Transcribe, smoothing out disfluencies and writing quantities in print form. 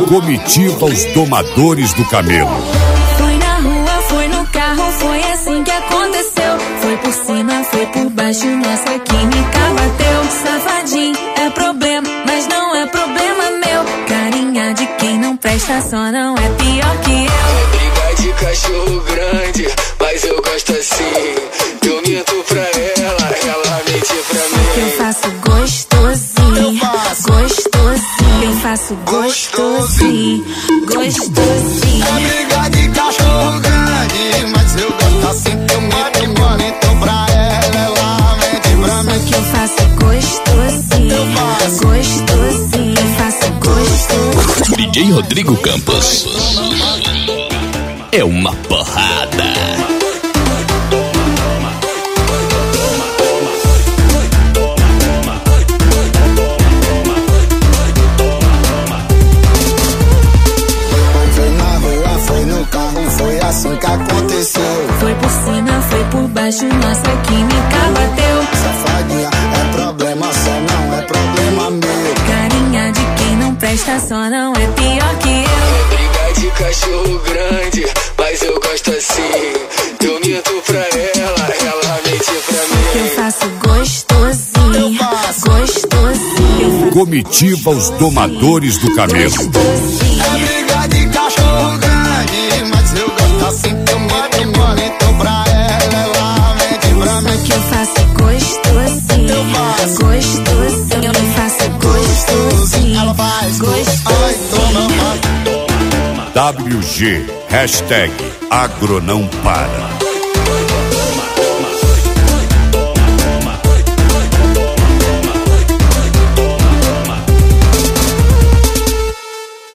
Comitiva Os Domadores do Camelo. Foi na rua, foi no carro, foi assim que aconteceu. Foi por cima, foi por baixo, nossa química bateu. Safadinho é problema, mas não é problema meu. Carinha de quem não presta, só não é pior que eu. Briga de cachorro grande, mas eu gosto assim. Eu minto pra ela, ela mente pra mim. Eu faço gostosinho, gostosinho. Eu faço gostosinho, gostosinho. É briga de cachorro grande, mas eu gosto assim. Eu minto pra ela mente pra mim. Que eu faço gostosinho, gostosinho. Eu faço gostosinho. DJ Rodrigo Campos é uma porrada. Foi na rua, foi no carro, foi assim que aconteceu. Foi por cima, foi por baixo, nossa química bateu. Safadinha é problema, só não é problema meu. Carinha de quem não presta, só não é pior que eu. Briga de cachorro grande, mas eu gosto assim. Eu minto pra ela mente pra mim. Eu faço gostosinho, gostosinho. Comitiva Os Domadores do Camelo. É briga de cachorro grande, mas eu gosto assim. Eu minto pra ela mente pra mim. Que eu faço gostosinho, gostosinho. Eu faço gostosinho, Ela faz gostosinho. ai, toma, WG, hashtag Agro não para.